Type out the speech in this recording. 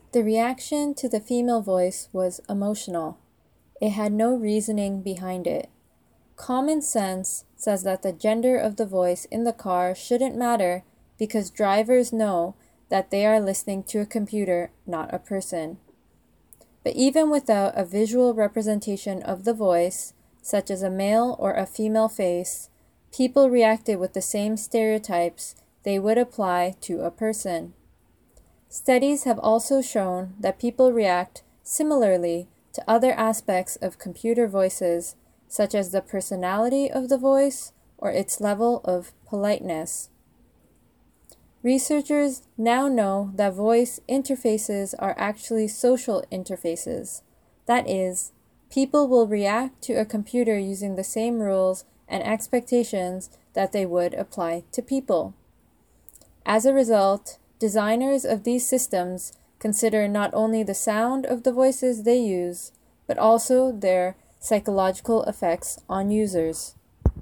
The reaction to the female voice was emotional. It had no reasoning behind it. Common sense says that the gender of the voice in the car shouldn't matter because drivers know that they are listening to a computer, not a person. But even without a visual representation of the voice, such as a male or a female face, people reacted with the same stereotypes they would apply to a person. Studies have also shown that people react similarly to other aspects of computer voices, such as the personality of the voice or its level of politeness. Researchers now know that voice interfaces are actually social interfaces. That is, people will react to a computer using the same rules and expectations that they would apply to people. As a result, designers of these systems consider not only the sound of the voices they use, but also their psychological effects on users.